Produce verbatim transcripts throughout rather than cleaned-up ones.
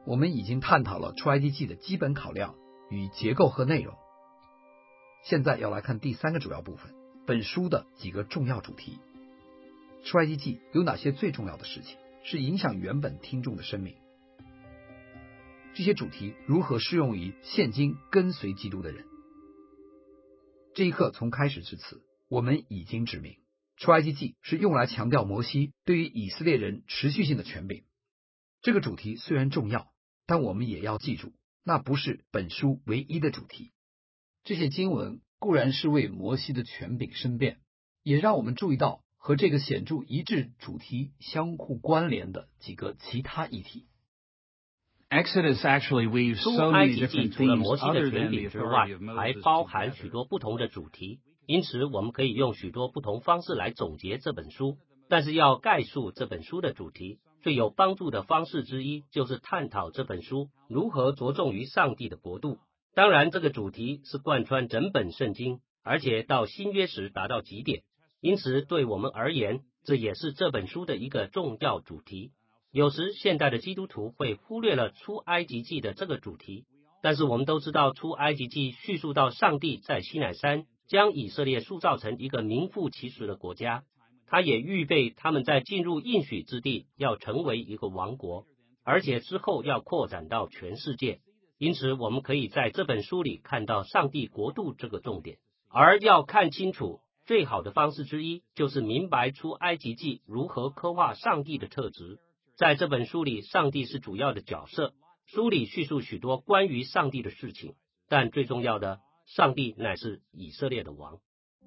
我们已经探讨了出埃及记的基本考量与结构和内容，现在要来看第三个主要部分，本书的几个重要主题。出埃及记有哪些最重要的事情是影响原本听众的生命？这些主题如何适用于现今跟随基督的人？这一课从开始至此，我们已经指明，出埃及记是用来强调摩西对于以色列人持续性的权柄。这个主题虽然重要，但我们也要记住，那不是本书唯一的主题。这些经文固然是为摩西的权柄申辩，也让我们注意到和这个显著一致主题相互关联的几个其他议题。 Exodus actually weaves 出 so 埃 many 及记 different 除了 themes 摩西的 other 权 than 柄 the 之外 authority of， 还 Moses 包含 together. 许多不同的主题，因此我们可以用许多不同方式来总结这本书。但是要概述这本书的主题，最有帮助的方式之一就是探讨这本书如何着重于上帝的国度。当然，这个主题是贯穿整本圣经，而且到新约时达到极点，因此对我们而言，这也是这本书的一个重要主题。有时现代的基督徒会忽略了出埃及记的这个主题，但是我们都知道出埃及记叙述到上帝在西乃山将以色列塑造成一个名副其实的国家，他也预备他们在进入应许之地要成为一个王国，而且之后要扩展到全世界。因此我们可以在这本书里看到上帝国度这个重点。而要看清楚，最好的方式之一就是明白出埃及记如何刻画上帝的特质。在这本书里，上帝是主要的角色，书里叙述许多关于上帝的事情，但最重要的，上帝乃是以色列的王。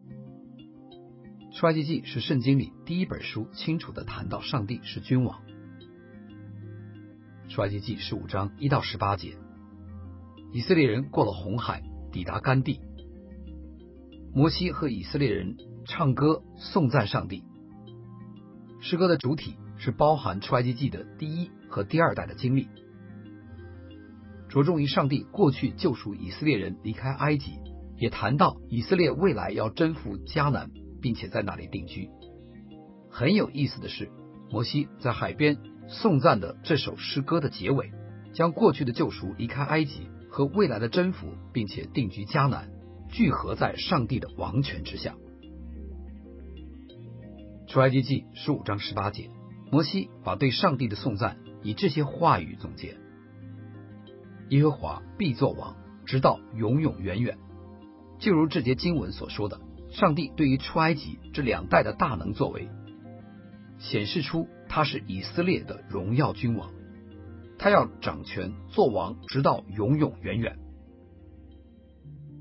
出埃及记是圣经里第一本书清楚地谈到上帝是君王。出埃及记十五章一到十八节，以色列人过了红海，抵达干地。摩西和以色列人唱歌颂赞上帝。诗歌的主体是包含出埃及记的第一和第二代的经历，着重于上帝过去救赎以色列人离开埃及，也谈到以色列未来要征服迦南，并且在那里定居。很有意思的是，摩西在海边颂赞的这首诗歌的结尾，将过去的救赎离开埃及和未来的征服并且定居迦南聚合在上帝的王权之下。出埃及记十五章十八节，摩西把对上帝的颂赞以这些话语总结：耶和华必作王，直到永永远远。就如这节经文所说的，上帝对于出埃及这两代的大能作为，显示出他是以色列的荣耀君王，他要掌权做王，直到永永远远。